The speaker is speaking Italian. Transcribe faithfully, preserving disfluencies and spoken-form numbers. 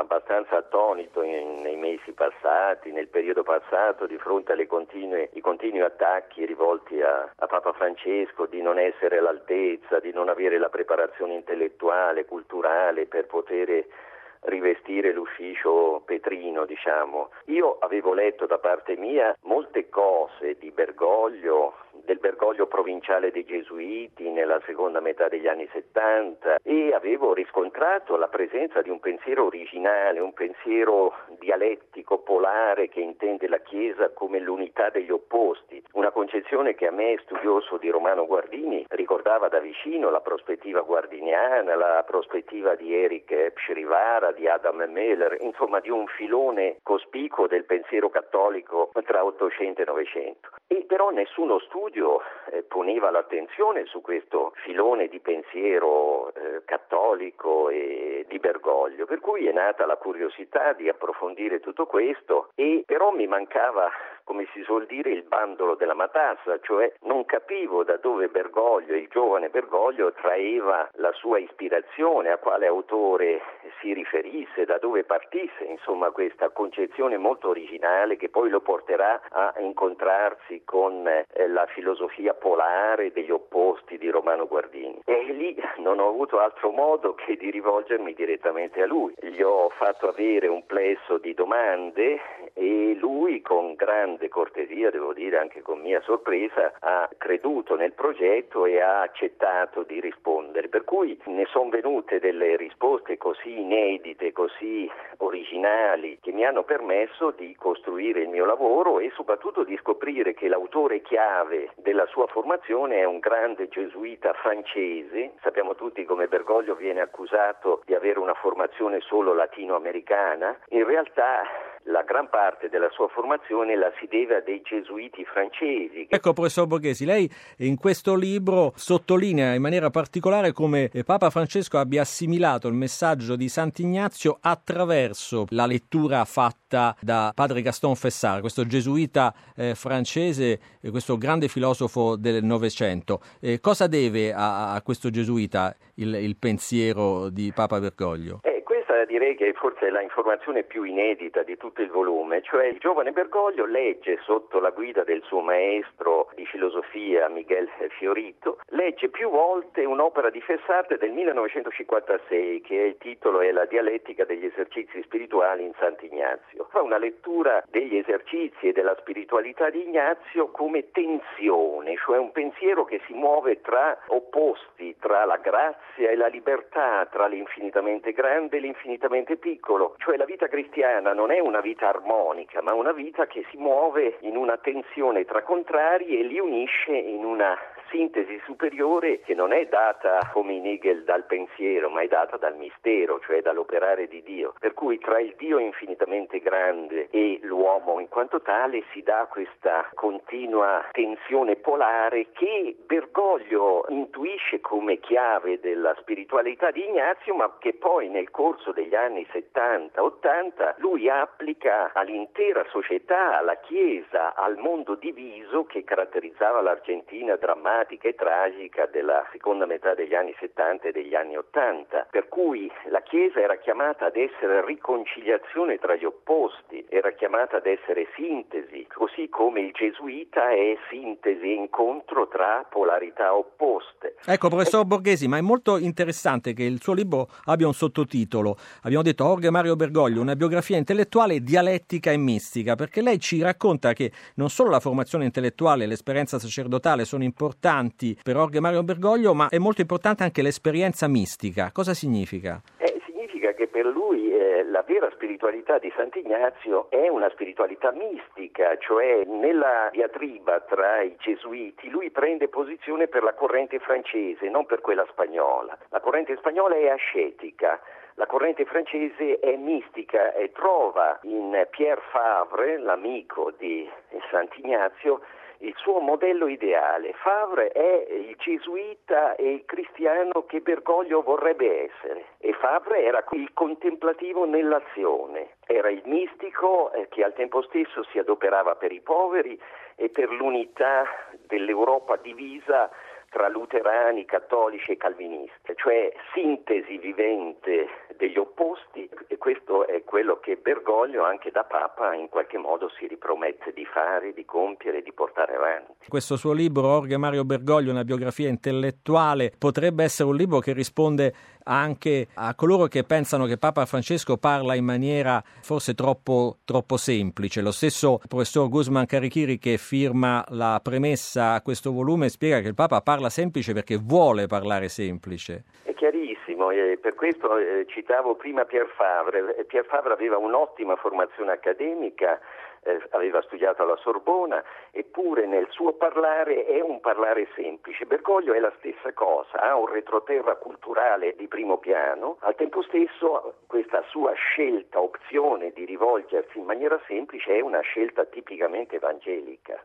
abbastanza attonito in, nei mesi passati, nel periodo passato, di fronte alle continue, i continui attacchi rivolti a, a Papa Francesco di non essere all'altezza, di non avere la preparazione intellettuale, culturale per poter rivestire l'ufficio petrino, diciamo. Io avevo letto da parte mia molte cose di Bergoglio, del Bergoglio provinciale dei Gesuiti nella seconda metà degli anni settanta, e avevo riscontrato la presenza di un pensiero originale, un pensiero dialettico, polare, che intende la Chiesa come l'unità degli opposti, una concezione che a me, studioso di Romano Guardini, ricordava da vicino la prospettiva guardiniana, la prospettiva di Erich Pschrivara, di Adam Mahler, insomma di un filone cospicuo del pensiero cattolico tra Ottocento e Novecento. E però nessuno studio eh, poneva l'attenzione su questo filone di pensiero eh, cattolico e di Bergoglio, per cui è nata la curiosità di approfondire tutto questo, e però mi mancava, come si suol dire, il bandolo della matassa, cioè non capivo da dove Bergoglio, il giovane Bergoglio, traeva la sua ispirazione, a quale autore si riferisse, da dove partisse, insomma, questa concezione molto originale che poi lo porterà a incontrarsi con eh, la filosofia polare degli opposti di Romano Guardini. E lì non ho avuto altro modo che di rivolgermi direttamente a lui. Gli ho fatto avere un plesso di domande e lui, con grande cortesia, devo dire anche con mia sorpresa, ha creduto nel progetto e ha accettato di rispondere, per cui ne sono venute delle risposte così inedite, così originali, che mi hanno permesso di costruire il mio lavoro e soprattutto di scoprire che l'autore chiave della sua formazione è un grande gesuita francese. Sappiamo tutti come Bergoglio viene accusato di avere una formazione solo latinoamericana. In realtà la gran parte della sua formazione la si deve a dei gesuiti francesi. Ecco, professor Borghesi, lei in questo libro sottolinea in maniera particolare come Papa Francesco abbia assimilato il messaggio di Sant'Ignazio attraverso la lettura fatta da padre Gaston Fessard, questo gesuita eh, francese, eh, questo grande filosofo del Novecento. Eh, cosa deve a, a questo gesuita il, il pensiero di Papa Bergoglio? Eh, questa direi che forse è la informazione più inedita di tutto il volume, cioè il giovane Bergoglio legge sotto la guida del suo maestro di filosofia Miguel Fiorito, legge più volte un'opera di Fessard del millenovecentocinquantasei che il titolo è La dialettica degli esercizi spirituali in Sant'Ignazio. Fa una lettura degli esercizi e della spiritualità di Ignazio come tensione, cioè un pensiero che si muove tra opposti, tra la grazia e la libertà, tra l'infinitamente grande e l'infinitamente piccolo, cioè la vita cristiana non è una vita armonica, ma una vita che si muove in una tensione tra contrari e li unisce in una sintesi superiore che non è data come in Hegel dal pensiero, ma è data dal mistero, cioè dall'operare di Dio. Per cui tra il Dio infinitamente grande e l'uomo in quanto tale si dà questa continua tensione polare che Bergoglio intuisce come chiave della spiritualità di Ignazio, ma che poi nel corso degli anni settanta ottanta lui applica all'intera società, alla Chiesa, al mondo diviso che caratterizzava l'Argentina drammatica e tragica della seconda metà degli anni settanta e degli anni ottanta, per cui la Chiesa era chiamata ad essere riconciliazione tra gli opposti, era chiamata ad essere sintesi, così come il gesuita è sintesi e incontro tra polarità opposte. Ecco, professor Borghesi, ma è molto interessante che il suo libro abbia un sottotitolo. Abbiamo detto Jorge Mario Bergoglio, una biografia intellettuale, dialettica e mistica, perché lei ci racconta che non solo la formazione intellettuale e l'esperienza sacerdotale sono importanti per Jorge Mario Bergoglio, ma è molto importante anche l'esperienza mistica. Cosa significa? Eh, significa che per lui eh, la vera spiritualità di Sant'Ignazio è una spiritualità mistica, cioè nella diatriba tra i gesuiti lui prende posizione per la corrente francese, non per quella spagnola. La corrente spagnola è ascetica. La corrente francese è mistica e trova in Pierre Favre, l'amico di Sant'Ignazio, il suo modello ideale. Favre è il gesuita e il cristiano che Bergoglio vorrebbe essere, e Favre era il contemplativo nell'azione, era il mistico eh, che al tempo stesso si adoperava per i poveri e per l'unità dell'Europa divisa tra luterani, cattolici e calvinisti, cioè sintesi vivente degli opposti, e questo è quello che Bergoglio anche da Papa in qualche modo si ripromette di fare, di compiere, di portare avanti. Questo suo libro, Jorge Mario Bergoglio, una biografia intellettuale, potrebbe essere un libro che risponde anche a coloro che pensano che Papa Francesco parla in maniera forse troppo, troppo semplice. Lo stesso professor Guzman Carichiri, che firma la premessa a questo volume, spiega che il Papa parla semplice perché vuole parlare semplice. È chiarissimo, e per questo eh, citavo prima Pierre Favre. Pierre Favre aveva un'ottima formazione accademica, eh, aveva studiato alla Sorbona, eppure nel suo parlare è un parlare semplice. Bergoglio è la stessa cosa, ha un retroterra culturale di primo piano, al tempo stesso questa sua scelta, opzione di rivolgersi in maniera semplice è una scelta tipicamente evangelica.